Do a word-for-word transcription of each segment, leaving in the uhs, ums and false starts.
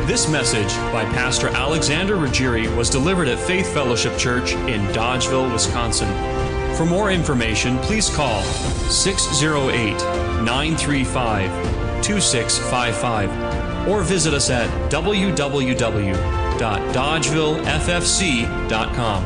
This message by Pastor Alexander Ruggieri was delivered at Faith Fellowship Church in Dodgeville, Wisconsin. For more information, please call six oh eight, nine three five, two six five five or visit us at w w w dot dodgeville f f c dot com.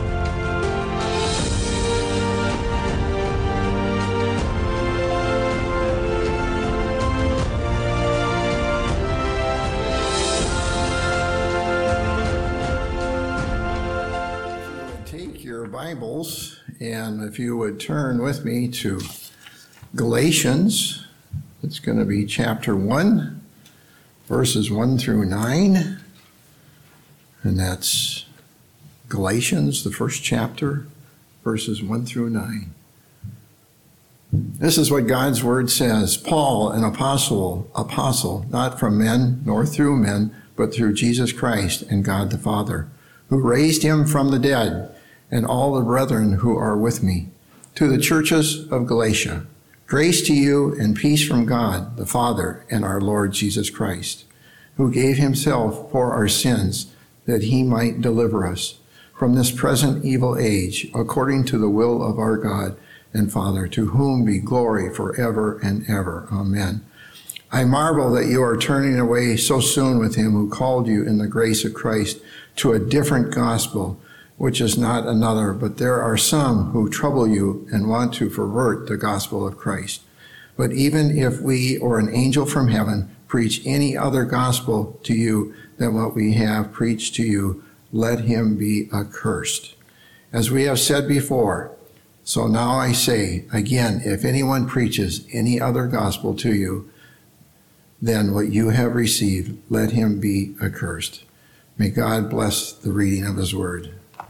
Bibles, and if you would turn with me to Galatians, it's going to be chapter one, verses one through nine, and that's Galatians, the first chapter, verses one through nine. This is what God's word says. Paul, an apostle, apostle, not from men nor through men, but through Jesus Christ and God the Father, who raised him from the dead, and all the brethren who are with me, to the churches of Galatia. Grace to you and peace from God, the Father, and our Lord Jesus Christ, who gave himself for our sins, that he might deliver us from this present evil age, according to the will of our God and Father, to whom be glory forever and ever. Amen. I marvel that you are turning away so soon with him who called you in the grace of Christ to a different gospel, which is not another, but there are some who trouble you and want to pervert the gospel of Christ. But even if we or an angel from heaven preach any other gospel to you than what we have preached to you, let him be accursed. As we have said before, so now I say again, if anyone preaches any other gospel to you than what you have received, let him be accursed. May God bless the reading of his word.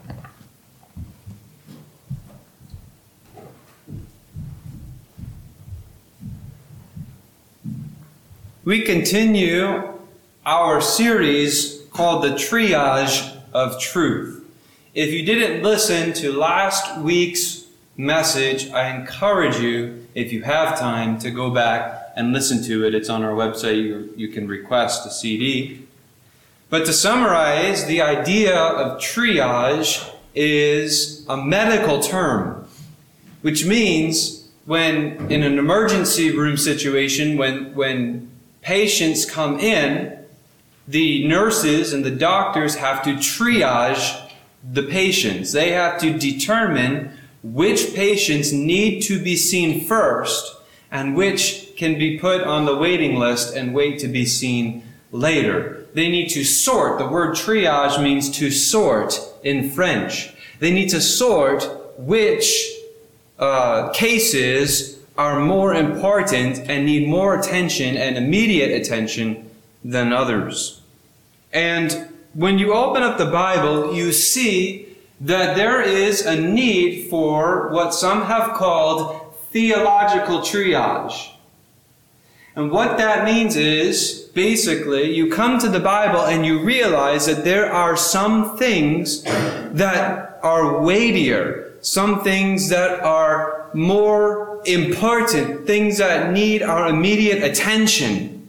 We continue our series called The Triage of Truth. If you didn't listen to last week's message, I encourage you, if you have time, to go back and listen to it. It's on our website. You, you can request a C D. But to summarize, the idea of triage is a medical term, which means when in an emergency room situation, when when patients come in, the nurses and the doctors have to triage the patients. They have to determine which patients need to be seen first and which can be put on the waiting list and wait to be seen later. They need to sort. The word triage means to sort in French. They need to sort which uh, cases are more important and need more attention and immediate attention than others. And when you open up the Bible, you see that there is a need for what some have called theological triage. And what that means is, basically, you come to the Bible and you realize that there are some things that are weightier, some things that are more important, things that need our immediate attention.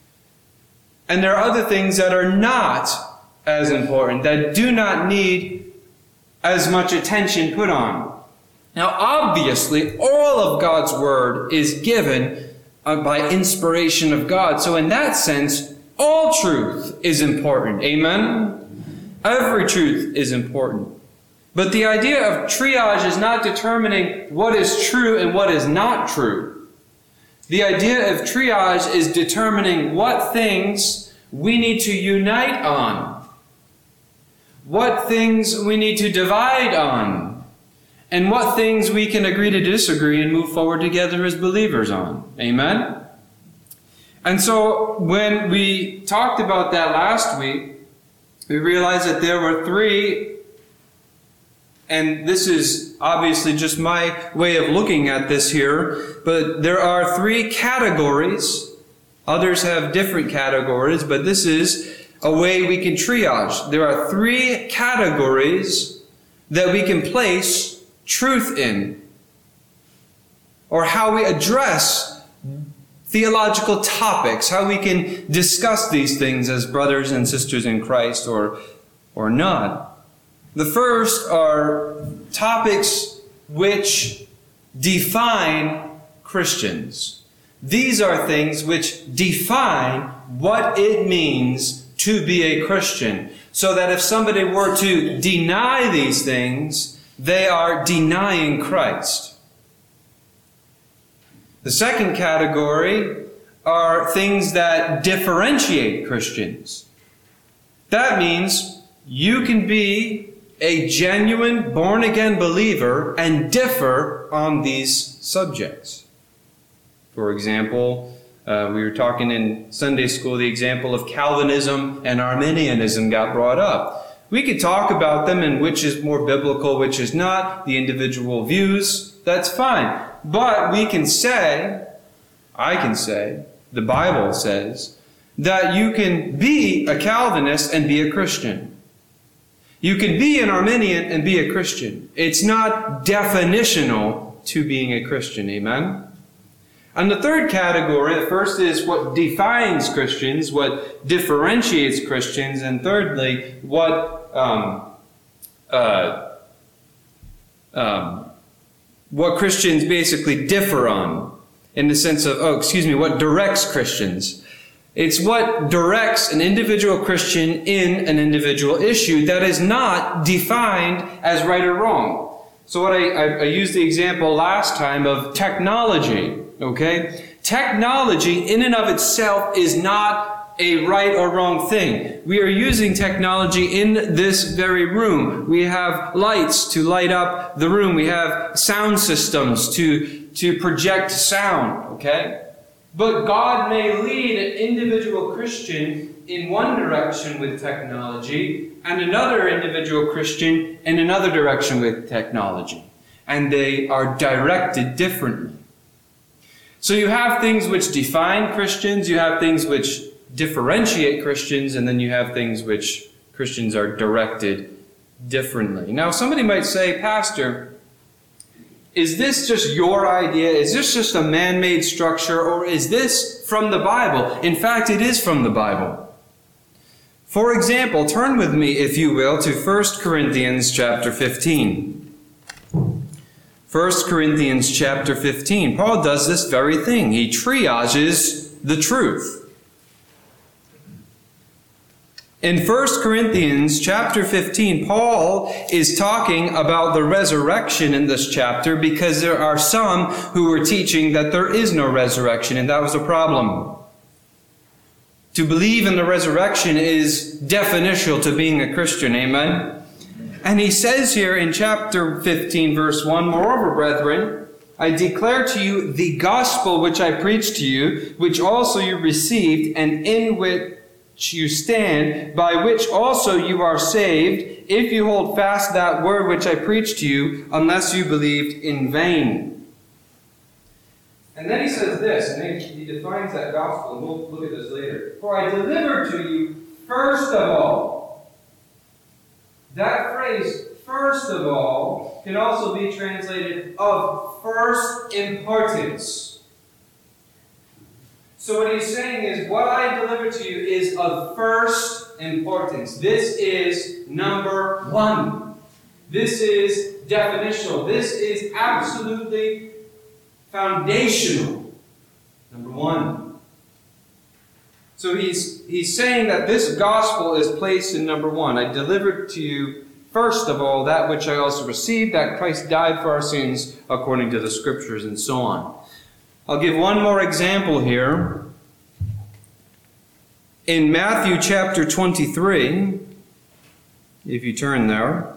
And there are other things that are not as important, that do not need as much attention put on. Now, obviously, all of God's Word is given by inspiration of God. So in that sense, all truth is important. Amen? Every truth is important. But the idea of triage is not determining what is true and what is not true. The idea of triage is determining what things we need to unite on, what things we need to divide on, and what things we can agree to disagree and move forward together as believers on. Amen? And so when we talked about that last week, we realized that there were three, and this is obviously just my way of looking at this here, but there are three categories. Others have different categories, but this is a way we can triage. There are three categories that we can place truth in, or how we address theological topics, how we can discuss these things as brothers and sisters in Christ or, or not. The first are topics which define Christians. These are things which define what it means to be a Christian, so that if somebody were to deny these things, they are denying Christ. The second category are things that differentiate Christians. That means you can be a genuine born-again believer and differ on these subjects. For example, uh, we were talking in Sunday school, the example of Calvinism and Arminianism got brought up. We could talk about them and which is more biblical, which is not, the individual views, that's fine. But we can say, I can say, the Bible says, that you can be a Calvinist and be a Christian. You can be an Arminian and be a Christian. It's not definitional to being a Christian, amen? And the third category, the first is what defines Christians, what differentiates Christians, and thirdly, what um, uh, um, what Christians basically differ on, in the sense of, oh, excuse me, what directs Christians. It's what directs an individual Christian in an individual issue that is not defined as right or wrong. So what I, I, I used the example last time of technology, okay? Technology in and of itself is not a right or wrong thing. We are using technology in this very room. We have lights to light up the room. We have sound systems to, to project sound, okay? But God may lead an individual Christian in one direction with technology and another individual Christian in another direction with technology. And they are directed differently. So you have things which define Christians, you have things which differentiate Christians, and then you have things which Christians are directed differently. Now somebody might say, Pastor, is this just your idea? Is this just a man-made structure? Or is this from the Bible? In fact, it is from the Bible. For example, turn with me, if you will, to First Corinthians chapter fifteen. First Corinthians chapter fifteen. Paul does this very thing. He triages the truth. In First Corinthians chapter fifteen, Paul is talking about the resurrection in this chapter because there are some who are teaching that there is no resurrection, and that was a problem. To believe in the resurrection is definitional to being a Christian, amen? And he says here in chapter fifteen, verse one, Moreover, brethren, I declare to you the gospel which I preached to you, which also you received, and in which you stand, by which also you are saved, if you hold fast that word which I preached to you, unless you believed in vain. And then he says this, and he defines that gospel, and we'll look at this later. For I delivered to you first of all. That phrase, first of all, can also be translated of first importance. So what he's saying is, what I delivered to you is of first importance. This is number one. This is definitional. This is absolutely foundational. Number one. So he's, he's saying that this gospel is placed in number one. I delivered to you, first of all, that which I also received, that Christ died for our sins according to the Scriptures, and so on. I'll give one more example here. In Matthew chapter twenty-three, if you turn there.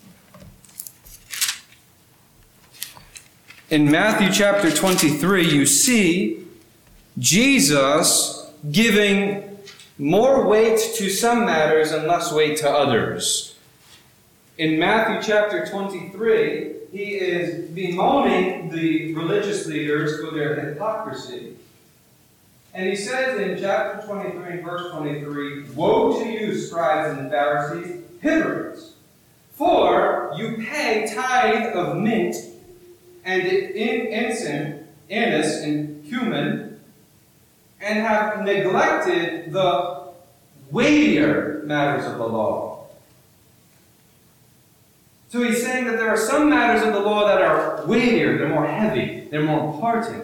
In Matthew chapter twenty-three, you see Jesus giving more weight to some matters and less weight to others. In Matthew chapter twenty-three, he is bemoaning the religious leaders for their hypocrisy. And he says in chapter twenty-three, verse twenty-three, Woe to you, scribes and Pharisees, hypocrites! For you pay tithe of mint and incense, anise, and cumin, and have neglected the weightier matters of the law. So he's saying that there are some matters of the law that are weightier, they're more heavy, they're more important.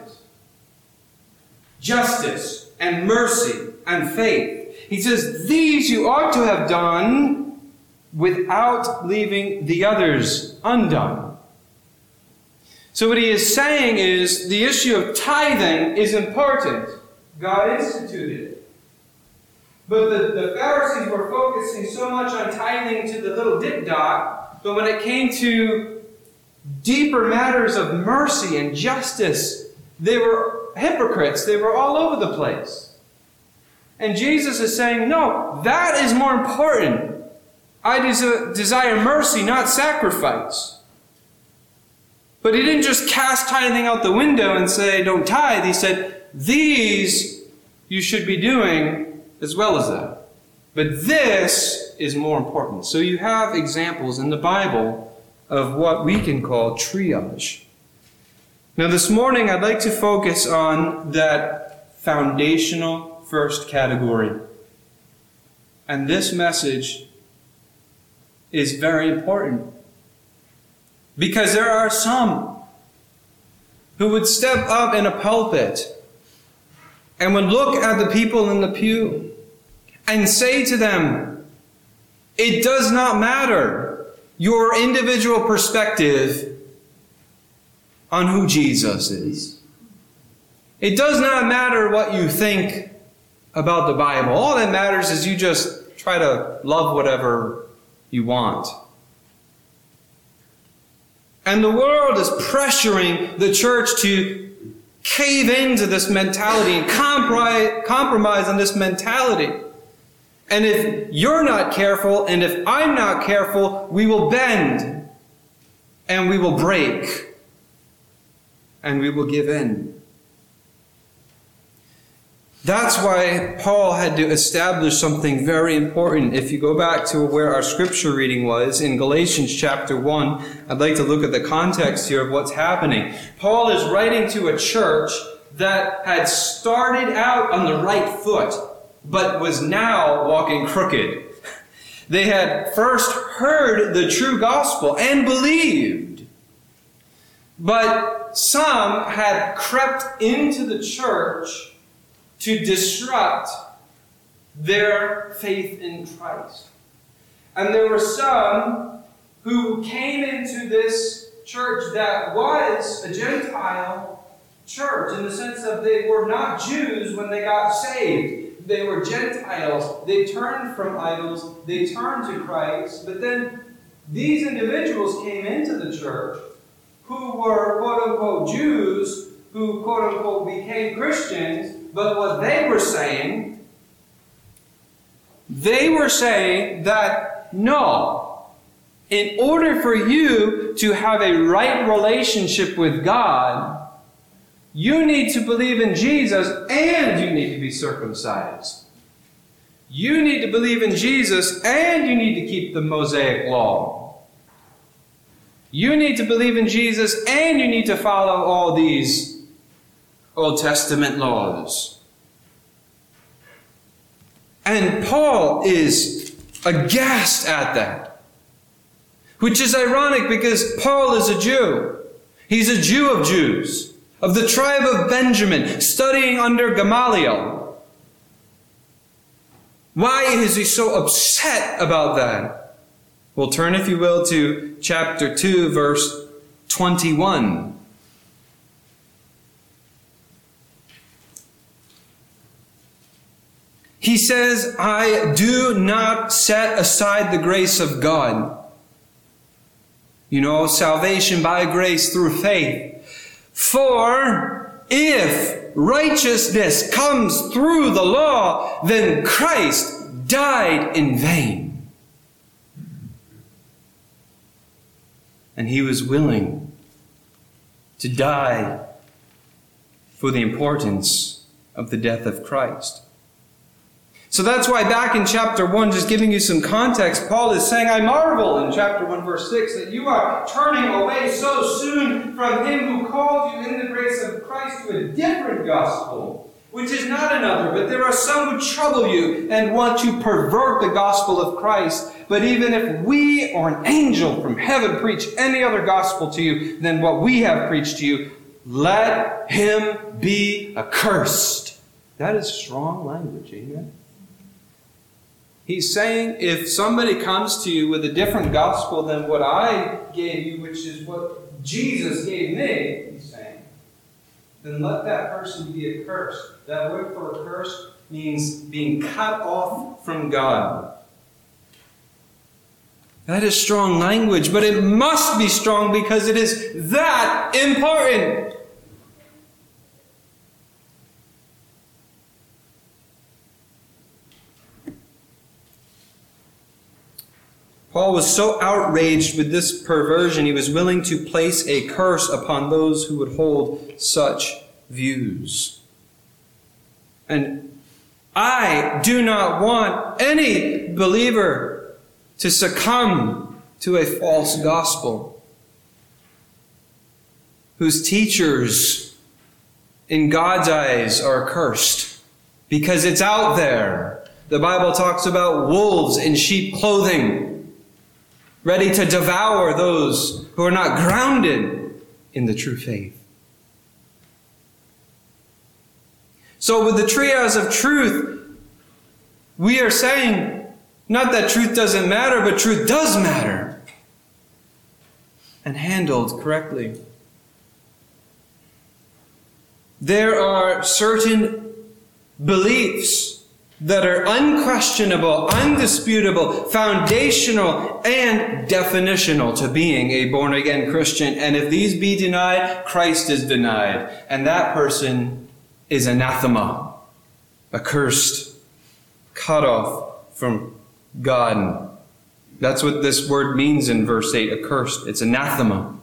Justice and mercy and faith. He says, these you ought to have done without leaving the others undone. So what he is saying is the issue of tithing is important. God instituted it. But the, the Pharisees were focusing so much on tithing to the little dip-dot, but when it came to deeper matters of mercy and justice, they were hypocrites. They were all over the place. And Jesus is saying, no, that is more important. I des- desire mercy, not sacrifice. But he didn't just cast tithing out the window and say, don't tithe. He said, these you should be doing as well as that. But this is more important. So you have examples in the Bible of what we can call triage. Now this morning I'd like to focus on that foundational first category. And this message is very important. Because there are some who would step up in a pulpit and would look at the people in the pew and say to them, it does not matter your individual perspective on who Jesus is. It does not matter what you think about the Bible. All that matters is you just try to love whatever you want. And the world is pressuring the church to cave into this mentality and compromise on this mentality. And if you're not careful, and if I'm not careful, we will bend, and we will break, and we will give in. That's why Paul had to establish something very important. If you go back to where our scripture reading was, in Galatians chapter one, I'd like to look at the context here of what's happening. Paul is writing to a church that had started out on the right foot, but was now walking crooked. They had first heard the true gospel and believed, but some had crept into the church to disrupt their faith in Christ. And there were some who came into this church that was a Gentile church, in the sense that they were not Jews when they got saved. They were Gentiles. They turned from idols. They turned to Christ. But then these individuals came into the church who were quote-unquote Jews, who quote-unquote became Christians. But what they were saying, they were saying that, no, in order for you to have a right relationship with God, you need to believe in Jesus and you need to be circumcised. You need to believe in Jesus and you need to keep the Mosaic law. You need to believe in Jesus and you need to follow all these Old Testament laws. And Paul is aghast at that. Which is ironic because Paul is a Jew. He's a Jew of Jews, of the tribe of Benjamin, studying under Gamaliel. Why is he so upset about that? Well, turn, if you will, to chapter two, verse twenty-one. He says, I do not set aside the grace of God. You know, salvation by grace through faith. For if righteousness comes through the law, then Christ died in vain. And he was willing to die for the importance of the death of Christ. So that's why back in chapter one, just giving you some context, Paul is saying, I marvel in chapter one, verse six, that you are turning away so soon from him who called you in the grace of Christ to a different gospel, which is not another, but there are some who trouble you and want to pervert the gospel of Christ. But even if we or an angel from heaven preach any other gospel to you than what we have preached to you, let him be accursed. That is strong language, amen? He's saying if somebody comes to you with a different gospel than what I gave you, which is what Jesus gave me, he's saying, then let that person be accursed. That word for accursed means being cut off from God. That is strong language, but it must be strong because it is that important. Paul was so outraged with this perversion, he was willing to place a curse upon those who would hold such views. And I do not want any believer to succumb to a false gospel whose teachers in God's eyes are cursed because it's out there. The Bible talks about wolves in sheep clothing, ready to devour those who are not grounded in the true faith. So with the triage of truth, we are saying, not that truth doesn't matter, but truth does matter. And handled correctly. There are certain beliefs that are unquestionable, undisputable, foundational, and definitional to being a born-again Christian. And if these be denied, Christ is denied. And that person is anathema, accursed, cut off from God. That's what this word means in verse eight, accursed. It's anathema.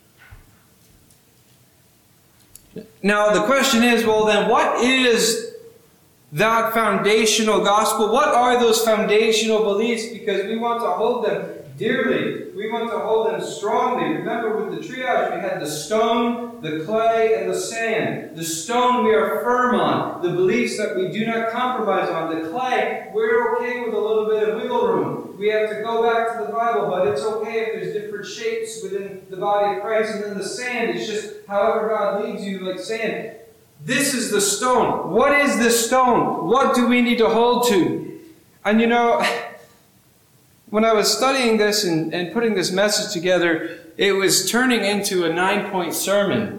Now the question is, well then, what is that foundational gospel? What are those foundational beliefs? Because we want to hold them dearly. We want to hold them strongly. Remember, with the triage, we had the stone, the clay, and the sand. The stone we are firm on. The beliefs that we do not compromise on. The clay, we're okay with a little bit of wiggle room. We have to go back to the Bible, but it's okay if there's different shapes within the body of Christ. And then the sand is just however God leads you, like sand. This is the stone. What is this stone? What do we need to hold to? And you know, when I was studying this and, and putting this message together, it was turning into a nine-point sermon.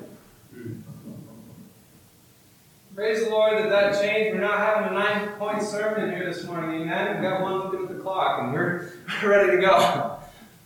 Praise the Lord that that changed. We're not having a nine-point sermon here this morning, amen? We've got one looking at the clock and we're ready to go.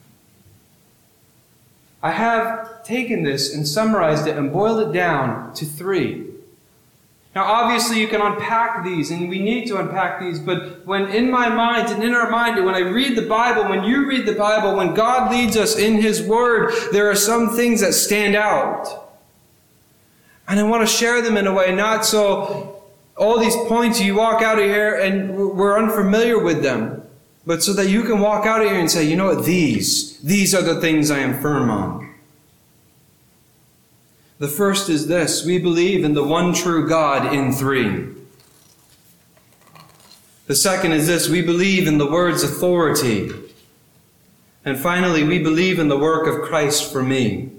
I have taken this and summarized it and boiled it down to three. Now, obviously, you can unpack these, and we need to unpack these, but when in my mind and in our mind, when I read the Bible, when you read the Bible, when God leads us in His Word, there are some things that stand out. And I want to share them in a way, not so all these points you walk out of here and we're unfamiliar with them, but so that you can walk out of here and say, you know what, these, these are the things I am firm on. The first is this: we believe in the one true God in three. The second is this: we believe in the Word's authority. And finally, we believe in the work of Christ for me.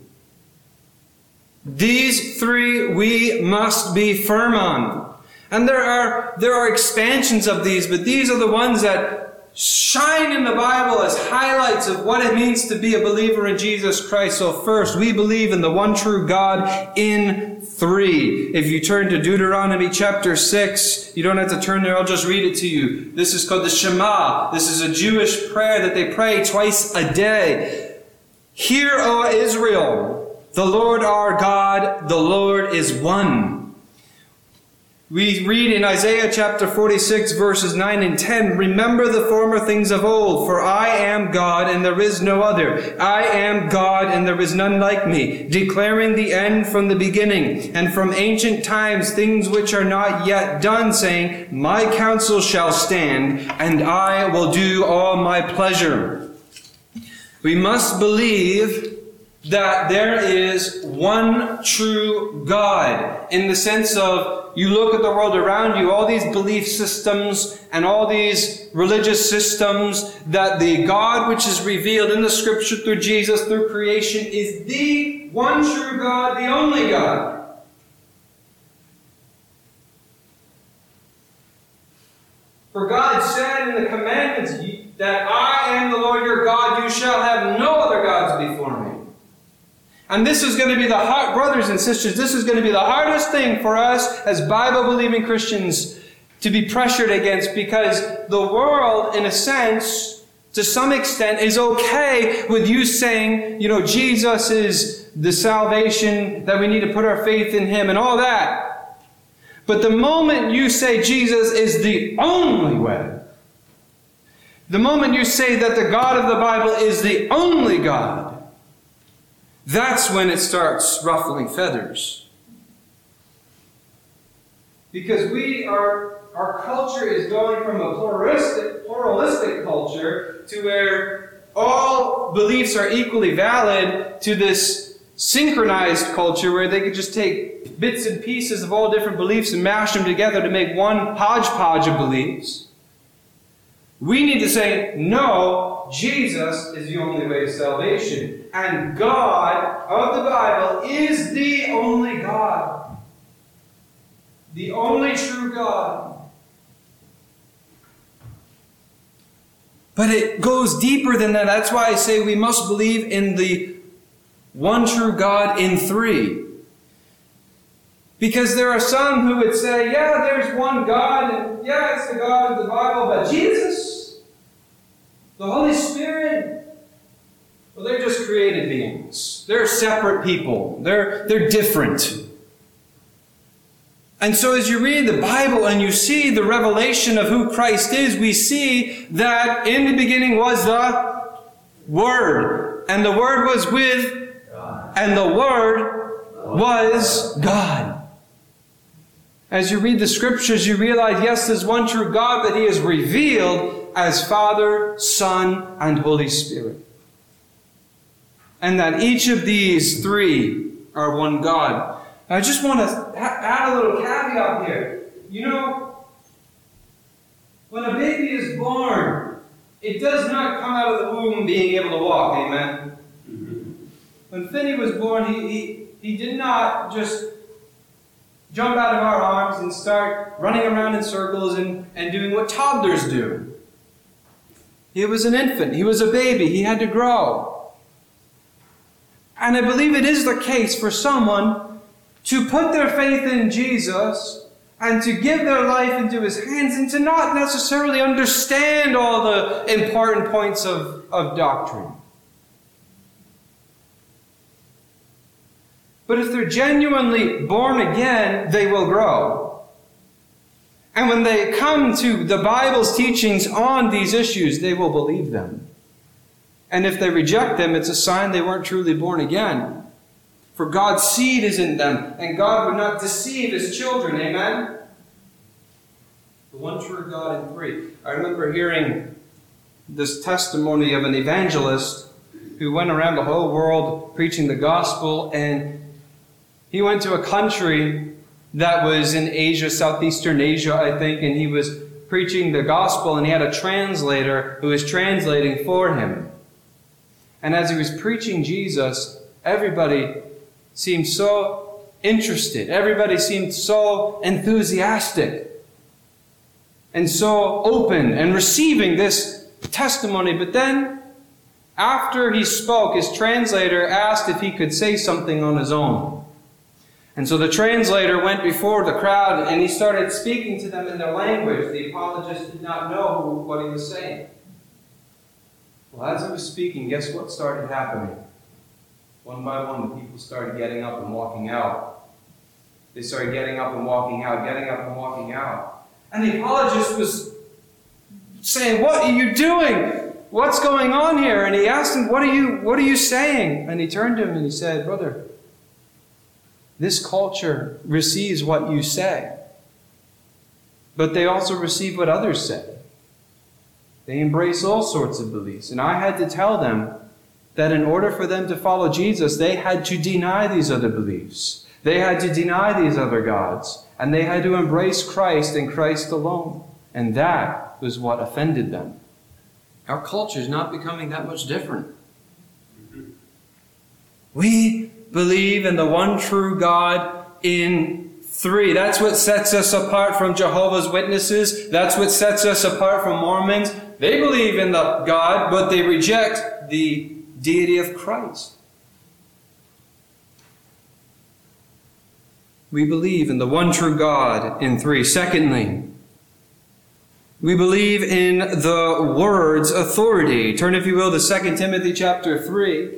These three we must be firm on. And there are, there are expansions of these, but these are the ones that shine in the Bible as highlights of what it means to be a believer in Jesus Christ. So first, we believe in the one true God in three. If you turn to Deuteronomy chapter six, you don't have to turn there, I'll just read it to you. This is called the Shema. This is a Jewish prayer that they pray twice a day. Hear, O Israel, the Lord our God, the Lord is one. We read in Isaiah chapter forty-six, verses nine and ten, remember the former things of old, for I am God and there is no other. I am God and there is none like me, declaring the end from the beginning, and from ancient times things which are not yet done, saying, my counsel shall stand, and I will do all my pleasure. We must believe that there is one true God, in the sense of, you look at the world around you, all these belief systems and all these religious systems, that the God which is revealed in the Scripture through Jesus, through creation, is the one true God, the only God. For God said in the commandments that I am the Lord your God, you shall have no other gods before me. And this is going to be the hard, brothers and sisters, this is going to be the hardest thing for us as Bible-believing Christians to be pressured against, because the world, in a sense, to some extent, is okay with you saying, you know, Jesus is the salvation, that we need to put our faith in Him and all that. But the moment you say Jesus is the only way, the moment you say that the God of the Bible is the only God, that's when it starts ruffling feathers. Because we are, our culture is going from a pluralistic, pluralistic culture to where all beliefs are equally valid, to this synchronized culture where they could just take bits and pieces of all different beliefs and mash them together to make one hodgepodge of beliefs. We need to say, no, Jesus is the only way to salvation. And God of the Bible is the only God. The only true God. But it goes deeper than that. That's why I say we must believe in the one true God in three. Because there are some who would say, yeah, there's one God, and yeah, it's the God of the Bible, but Jesus, the Holy Spirit, well, they're just created beings. They're separate people. They're, they're different. And so as you read the Bible and you see the revelation of who Christ is, we see that in the beginning was the Word. And the Word was with God. And the Word was God. As you read the Scriptures, you realize, yes, there's one true God, but He is revealed as Father, Son, and Holy Spirit. And that each of these three are one God. I just want to add a little caveat here. You know, when a baby is born, it does not come out of the womb being able to walk. Amen? Mm-hmm. When Finney was born, he, he, he did not just jump out of our arms and start running around in circles and, and doing what toddlers do. He was an infant. He was a baby. He had to grow. And I believe it is the case for someone to put their faith in Jesus and to give their life into His hands and to not necessarily understand all the important points of, of doctrine. But if they're genuinely born again, they will grow. And when they come to the Bible's teachings on these issues, they will believe them. And if they reject them, it's a sign they weren't truly born again. For God's seed is in them, and God would not deceive His children. Amen? The one true God in three. I remember hearing this testimony of an evangelist who went around the whole world preaching the gospel, and he went to a country that was in Asia, Southeastern Asia, I think, and he was preaching the gospel, and he had a translator who was translating for him. And as he was preaching Jesus, everybody seemed so interested. Everybody seemed so enthusiastic and so open and receiving this testimony. But then, after he spoke, his translator asked if he could say something on his own. And so the translator went before the crowd and he started speaking to them in their language. The apologist did not know what he was saying. Well, as he was speaking, guess what started happening? One by one, the people started getting up and walking out. They started getting up and walking out, getting up and walking out. And the apologist was saying, "What are you doing? What's going on here?" And he asked him, "What are you, what are you saying?" And he turned to him and he said, "Brother, this culture receives what you say, but they also receive what others say. They embrace all sorts of beliefs. And I had to tell them that in order for them to follow Jesus, they had to deny these other beliefs. They had to deny these other gods. And they had to embrace Christ and Christ alone. And that was what offended them. Our culture is not becoming that much different. We believe in the one true God in three. That's what sets us apart from Jehovah's Witnesses. That's what sets us apart from Mormons. They believe in the God, but they reject the deity of Christ. We believe in the one true God in three. Secondly, we believe in the Word's authority. Turn, if you will, to Second Timothy chapter three.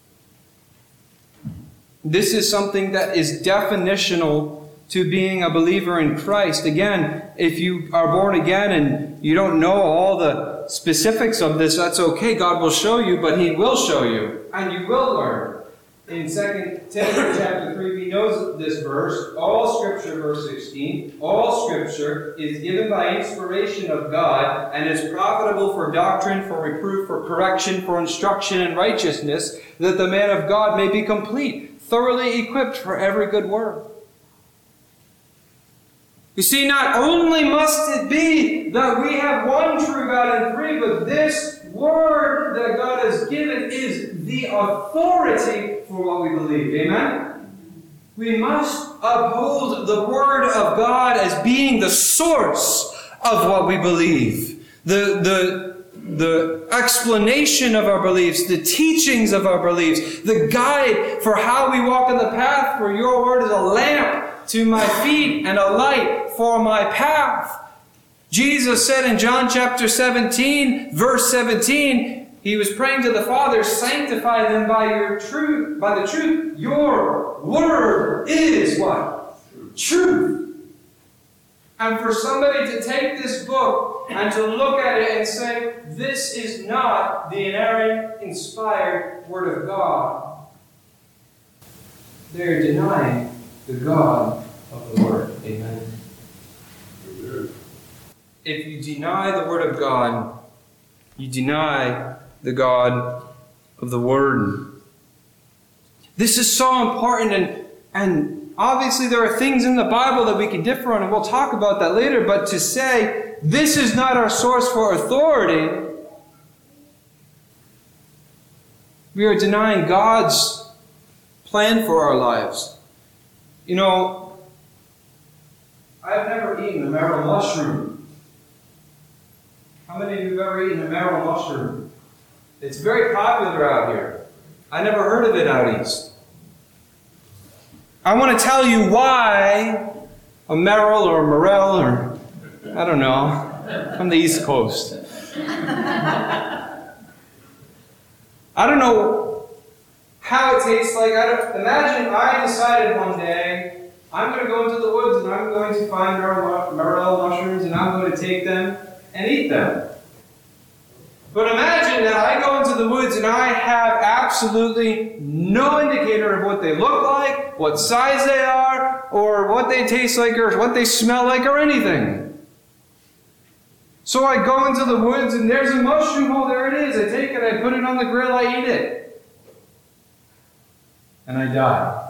This is something that is definitional to being a believer in Christ. Again, if you are born again and you don't know all the specifics of this, that's okay. God will show you, but He will show you, and you will learn. In Second Timothy chapter three, we know this verse. All Scripture, verse sixteen, all Scripture is given by inspiration of God and is profitable for doctrine, for reproof, for correction, for instruction in righteousness, that the man of God may be complete, thoroughly equipped for every good work. You see, not only must it be that we have one true God in three, but this Word that God has given is the authority for what we believe. Amen? We must uphold the Word of God as being the source of what we believe. The, the, the explanation of our beliefs, the teachings of our beliefs, the guide for how we walk in the path, for your Word is a lamp to my feet and a light for my path. Jesus said in John chapter seventeen, verse seventeen, He was praying to the Father, sanctify them by your truth, by the truth. Your Word is what? Truth. And for somebody to take this book and to look at it and say, this is not the inerrant, inspired Word of God, they're denying the God of the Word. Amen. If you deny the Word of God, you deny the God of the Word. This is so important, and, and obviously there are things in the Bible that we can differ on, and we'll talk about that later, but to say this is not our source for authority, we are denying God's plan for our lives. You know, I've never eaten a marrow mushroom. How many of you have ever eaten a marrow mushroom? It's very popular out here. I never heard of it out east. I want to tell you why a marrow or a morel or, I don't know, from the East Coast. I don't know how it tastes like. I don't, imagine I decided one day, I'm going to go into the woods and I'm going to find marrow mushrooms and I'm going to take them and eat them. But imagine that I go into the woods and I have absolutely no indicator of what they look like, what size they are, or what they taste like, or what they smell like, or anything. So I go into the woods and there's a mushroom, oh there it is, I take it, I put it on the grill, I eat it. And I die.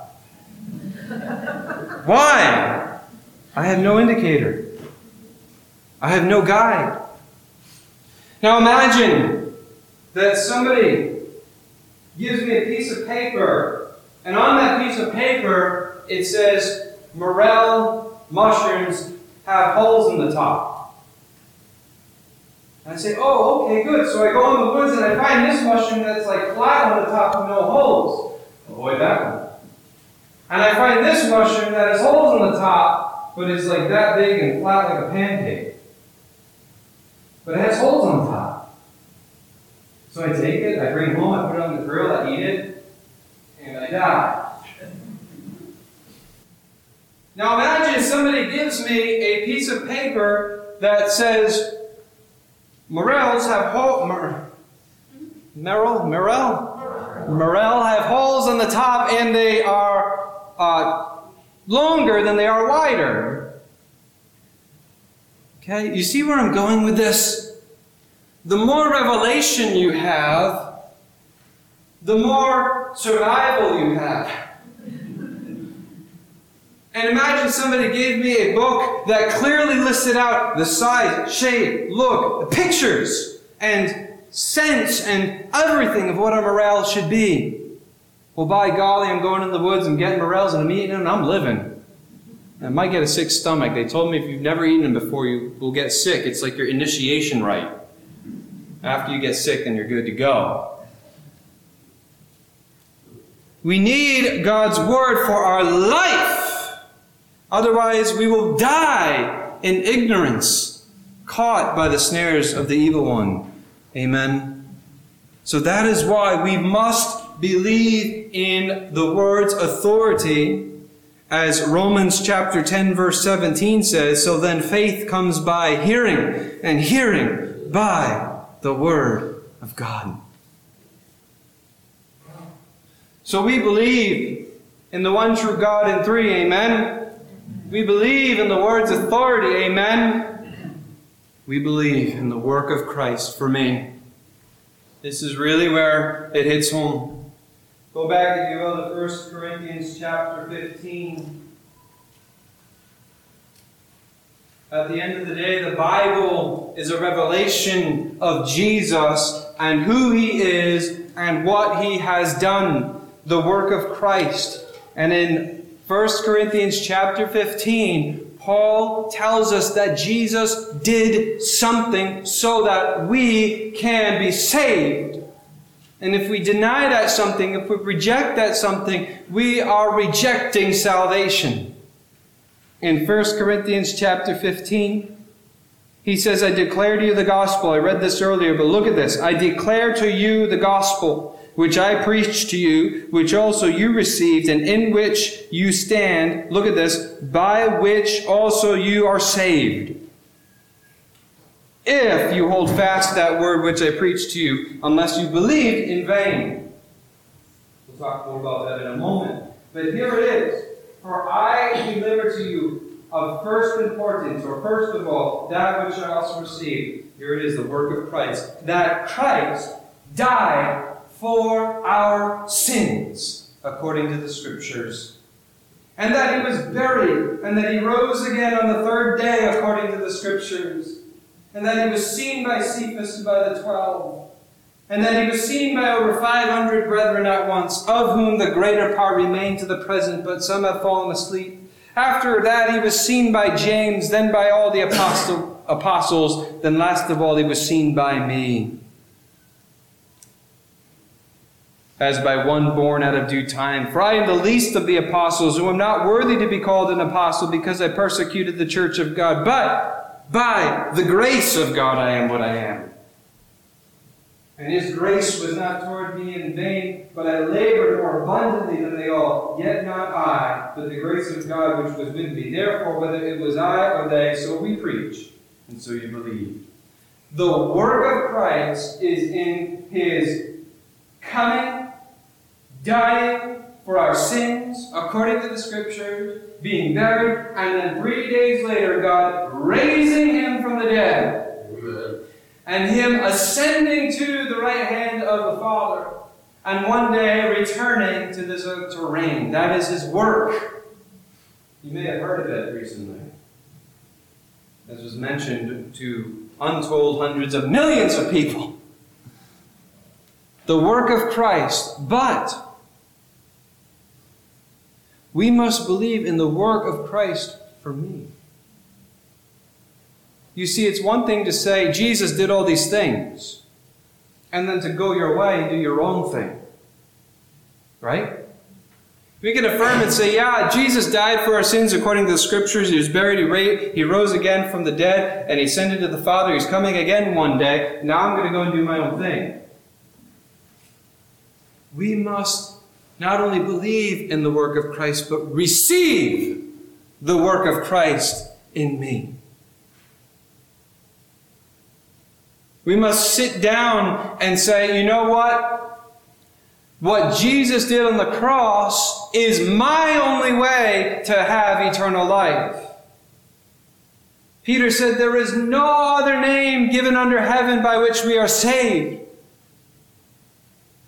Why? I have no indicator. I have no guide. Now imagine that somebody gives me a piece of paper, and on that piece of paper it says, morel mushrooms have holes in the top. And I say, oh, okay, good. So I go in the woods and I find this mushroom that's like flat on the top with no holes. Avoid that one. And I find this mushroom that has holes on the top, but it's like that big and flat like a pancake. But it has holes on the top. So I take it, I bring it home, I put it on the grill, I eat it, and I die. Now imagine somebody gives me a piece of paper that says, morels have holes, mer, merel, morel? Morel have holes on the top and they are uh, longer than they are wider. Okay, you see where I'm going with this? The more revelation you have, the more survival you have. And imagine somebody gave me a book that clearly listed out the size, shape, look, the pictures, and sense, and everything of what a morel should be. Well, by golly, I'm going in the woods and getting morels and I'm eating them and I'm living. I might get a sick stomach. They told me if you've never eaten them before, you will get sick. It's like your initiation rite. After you get sick, then you're good to go. We need God's Word for our life. Otherwise, we will die in ignorance, caught by the snares of the evil one. Amen. So that is why we must believe in the Word's authority, as Romans chapter ten verse seventeen says, so then faith comes by hearing, and hearing by the Word of God. So we believe in the one true God in three, amen. We believe in the Word's authority, amen. We believe in the work of Christ for me. This is really where it hits home. Go back, if you will, to First Corinthians chapter fifteen. At the end of the day, the Bible is a revelation of Jesus and who He is and what He has done. The work of Christ. And in First Corinthians chapter fifteen, Paul tells us that Jesus did something so that we can be saved. And if we deny that something, if we reject that something, we are rejecting salvation. In First Corinthians chapter fifteen, he says, I declare to you the gospel. I read this earlier, but look at this. I declare to you the gospel which I preached to you, which also you received, and in which you stand, look at this, by which also you are saved. If you hold fast that word which I preached to you, unless you believed in vain. We'll talk more about that in a moment. But here it is. For I deliver to you of first importance, or first of all, that which I also received. Here it is, the work of Christ. That Christ died for our sins, according to the Scriptures. And that He was buried, and that He rose again on the third day, according to the Scriptures. And that He was seen by Cephas and by the twelve. And that He was seen by over five hundred brethren at once, of whom the greater part remain to the present, but some have fallen asleep. After that He was seen by James, then by all the apostle, apostles, then last of all He was seen by me. As by one born out of due time. For I am the least of the apostles, who am not worthy to be called an apostle, because I persecuted the church of God. But by the grace of God I am what I am. And His grace was not toward me in vain, but I labored more abundantly than they all. Yet not I, but the grace of God which was with me. Therefore, whether it was I or they, so we preach, and so you believe. The work of Christ is in His coming, dying for our sins, according to the Scriptures, being buried, and then three days later, God raising Him from the dead. Amen. And Him ascending to the right hand of the Father, and one day returning to this earth to reign. That is His work. You may have heard of it recently. As was mentioned to untold hundreds of millions of people. The work of Christ, but we must believe in the work of Christ for me. You see, it's one thing to say, Jesus did all these things, and then to go your way and do your own thing. Right? We can affirm and say, yeah, Jesus died for our sins according to the Scriptures. He was buried, he, raised, he rose again from the dead, and He ascended to the Father. He's coming again one day. Now I'm going to go and do my own thing. We must not only believe in the work of Christ, but receive the work of Christ in me. We must sit down and say, you know what? What Jesus did on the cross is my only way to have eternal life. Peter said, there is no other name given under heaven by which we are saved.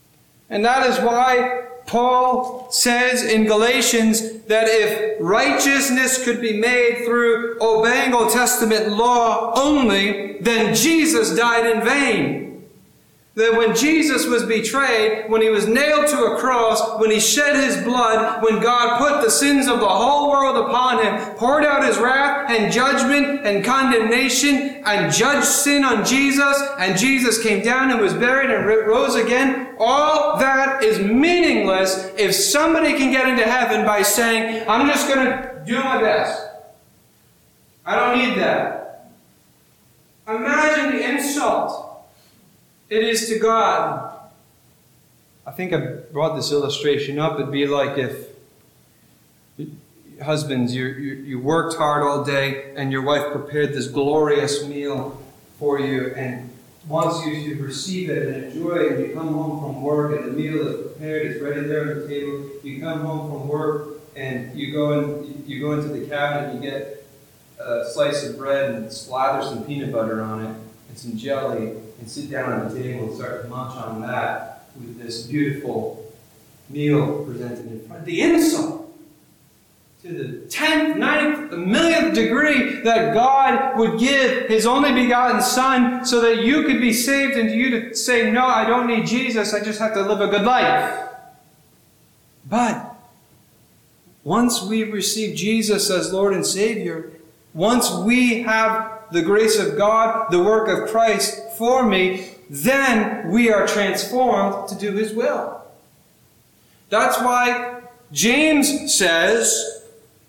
And that is why Paul says in Galatians that if righteousness could be made through obeying Old Testament law only, then Jesus died in vain. That when Jesus was betrayed, when he was nailed to a cross, when he shed his blood, when God put the sins of the whole world upon him, poured out his wrath and judgment and condemnation, and judged sin on Jesus, and Jesus came down and was buried and rose again, all that is meaningless if somebody can get into heaven by saying, I'm just going to do my best. I don't need that. Imagine the insult it is to God. I think I brought this illustration up. It'd be like if husbands, you, you, you worked hard all day and your wife prepared this glorious meal for you, and wants you to receive it and enjoy it. And you come home from work and the meal is prepared, it's ready there on the table. You come home from work and you go in, you go into the cabinet and you get a slice of bread and slather some peanut butter on it and some jelly, and sit down at the table and start to munch on that with this beautiful meal presented in front. The insult to the tenth, ninth, the millionth degree that God would give His only begotten Son so that you could be saved, and you to say, no, I don't need Jesus, I just have to live a good life. But once we receive Jesus as Lord and Savior, once we have the grace of God, the work of Christ for me, then we are transformed to do His will. That's why James says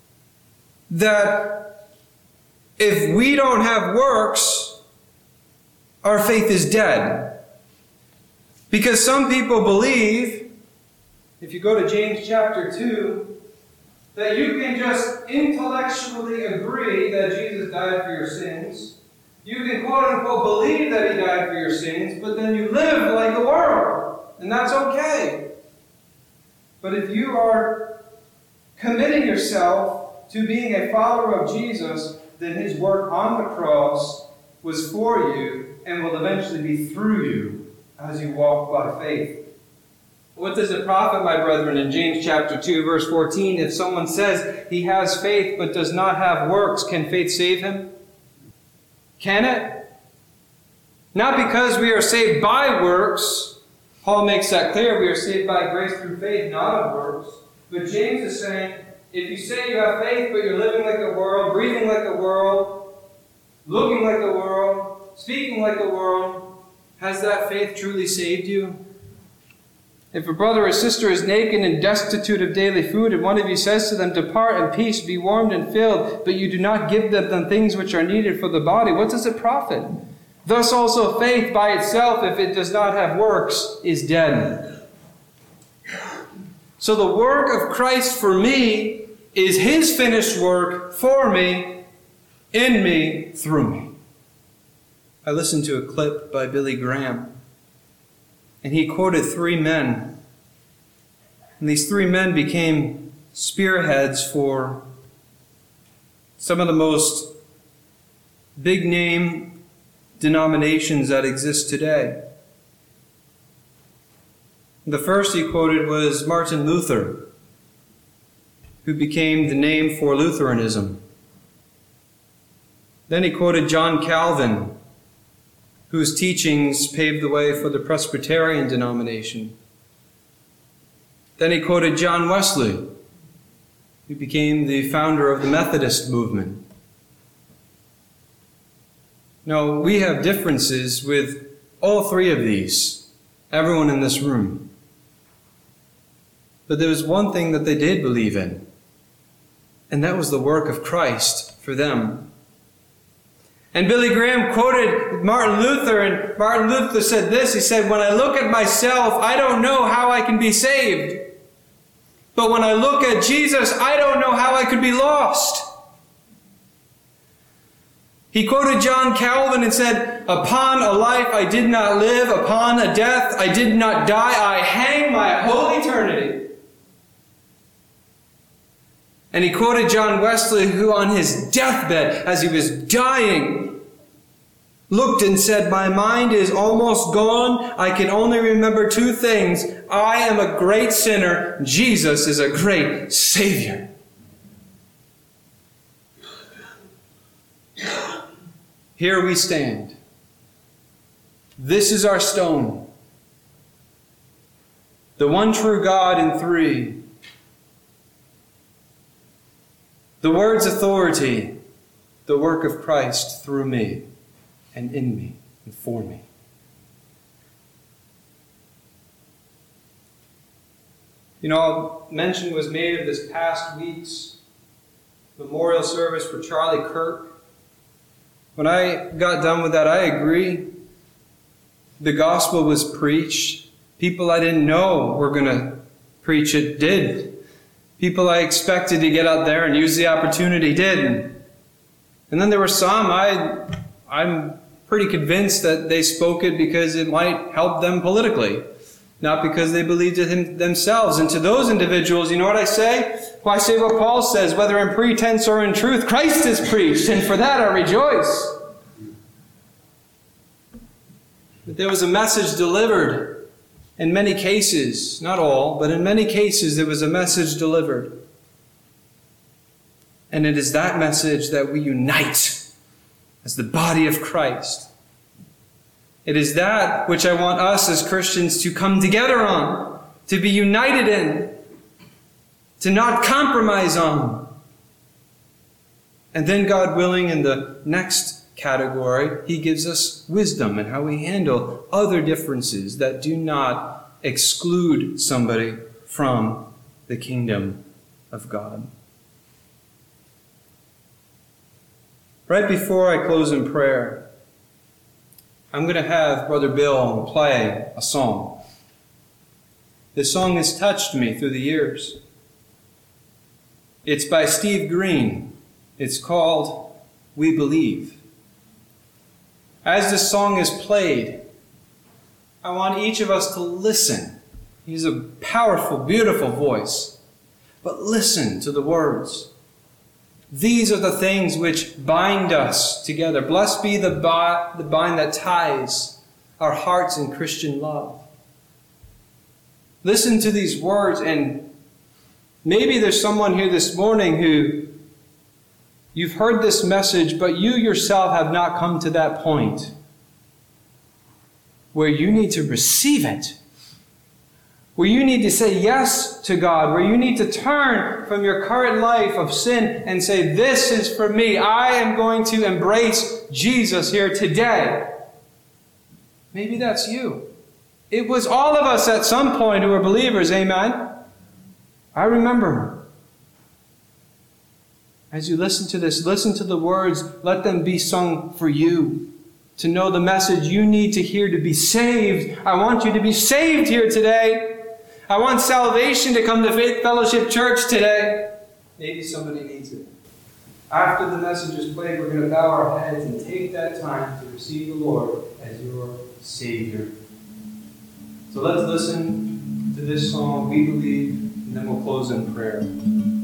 that if we don't have works, our faith is dead. Because some people believe, if you go to James chapter two, that you can just intellectually agree that Jesus died for your sins. You can quote-unquote believe that He died for your sins, but then you live like the world. And that's okay. But if you are committing yourself to being a follower of Jesus, then His work on the cross was for you and will eventually be through you as you walk by faith. What does it profit, my brethren, in James chapter two, verse fourteen, if someone says he has faith but does not have works, can faith save him? Can it? Not because we are saved by works. Paul makes that clear. We are saved by grace through faith, not of works. But James is saying, if you say you have faith but you're living like the world, breathing like the world, looking like the world, speaking like the world, has that faith truly saved you? If a brother or sister is naked and destitute of daily food, and one of you says to them, depart in peace, be warmed and filled, but you do not give them the things which are needed for the body, what does it profit? Thus also faith by itself, if it does not have works, is dead. So the work of Christ for me is His finished work for me, in me, through me. I listened to a clip by Billy Graham, and he quoted three men. And these three men became spearheads for some of the most big-name denominations that exist today. The first he quoted was Martin Luther, who became the name for Lutheranism. Then he quoted John Calvin, whose teachings paved the way for the Presbyterian denomination. Then he quoted John Wesley, who became the founder of the Methodist movement. Now, we have differences with all three of these, everyone in this room. But there was one thing that they did believe in, and that was the work of Christ for them. And Billy Graham quoted Martin Luther, and Martin Luther said this, he said, when I look at myself, I don't know how I can be saved. But when I look at Jesus, I don't know how I could be lost. He quoted John Calvin and said, upon a life I did not live, upon a death I did not die, I hang my whole eternity. And he quoted John Wesley, who on his deathbed, as he was dying, looked and said, my mind is almost gone. I can only remember two things. I am a great sinner. Jesus is a great Savior. Here we stand. This is our stone. The one true God in three. The word's authority. The work of Christ through me and in me and for me. You know, mention was made of this past week's memorial service for Charlie Kirk. When I got done with that, I agree. The gospel was preached. People I didn't know were going to preach it did. People I expected to get out there and use the opportunity did. And then there were some, I, I'm pretty convinced that they spoke it because it might help them politically, not because they believed it in themselves. And to those individuals, you know what I say? Well, I say what Paul says, whether in pretense or in truth, Christ is preached, and for that I rejoice. But there was a message delivered. In many cases, not all, but in many cases, there was a message delivered. And it is that message that we unite as the body of Christ. It is that which I want us as Christians to come together on, to be united in, to not compromise on. And then, God willing, in the next category, He gives us wisdom in how we handle other differences that do not exclude somebody from the kingdom of God. Right before I close in prayer, I'm going to have Brother Bill play a song. This song has touched me through the years. It's by Steve Green. It's called We Believe. As this song is played, I want each of us to listen. He's a powerful, beautiful voice. But listen to the words. These are the things which bind us together. Blessed be the, bi- the bind that ties our hearts in Christian love. Listen to these words, and maybe there's someone here this morning who you've heard this message, but you yourself have not come to that point where you need to receive it, where you need to say yes to God, where you need to turn from your current life of sin and say, this is for me. I am going to embrace Jesus here today. Maybe that's you. It was all of us at some point who were believers, amen? I remember. As you listen to this, listen to the words. Let them be sung for you. To know the message you need to hear to be saved. I want you to be saved here today. I want salvation to come to Faith Fellowship Church today. Maybe somebody needs it. After the message is played, we're going to bow our heads and take that time to receive the Lord as your Savior. So let's listen to this song, We Believe, and then we'll close in prayer.